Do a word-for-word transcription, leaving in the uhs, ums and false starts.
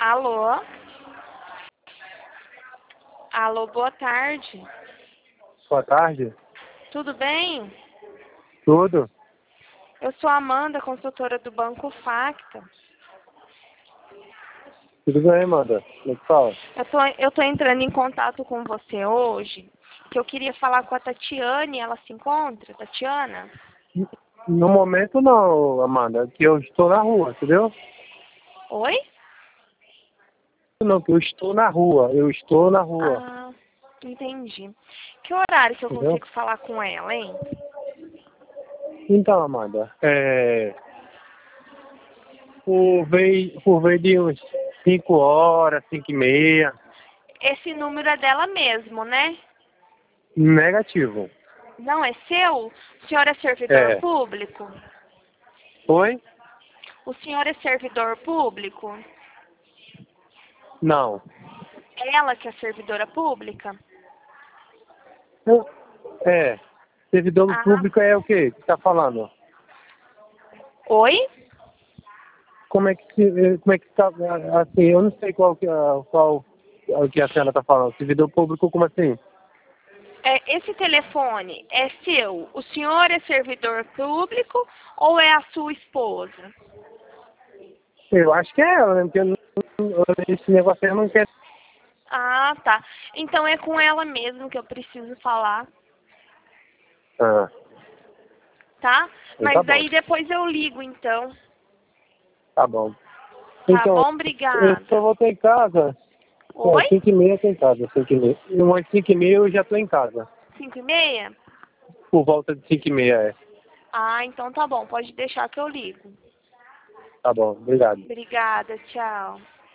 Alô? Alô, boa tarde. Boa tarde. Tudo bem? Tudo? Eu sou a Amanda, consultora do Banco Facta. Tudo bem, Amanda? Como é que fala? Eu tô, eu tô entrando em contato com você hoje, que eu queria falar com a Tatiane, ela se encontra, Tatiana? No momento não, Amanda, que eu estou na rua, entendeu? Oi? Não, que eu estou na rua, eu estou na rua, Ah, entendi. Que horário que eu entendeu? consigo falar com ela, hein? Então, Amanda, é... Por vez, por vez de uns cinco horas, cinco e meia, Esse número é dela mesmo, né? negativo. Não é seu? O senhor é servidor É. público? Oi? O senhor é servidor público? Não. Ela que é servidora pública? É. Servidor Ah, público é o quê que tá falando? oi? Como é que se- como é que tá, assim, eu não sei qual que é- qual o que a senhora tá falando. Servidor público, como assim? É, esse telefone é seu? O senhor é servidor público ou é a sua esposa? Eu acho que é ela, né? Porque eu não- esse negócio aí eu não quero. Ah, tá. Então é com ela mesmo que eu preciso falar, Ah, tá? então tá Mas bom, aí depois eu ligo, então. tá bom. Tá Então, bom? eu só Obrigada. vou estar em casa. É, Oi? cinco e meia eu tô em casa, cinco e meia. Umas cinco e meia eu já tô em casa. Cinco e meia? Por volta de cinco e meia, é. Ah, então tá bom. Pode deixar que eu ligo. Tá bom, obrigado. Obrigada, tchau.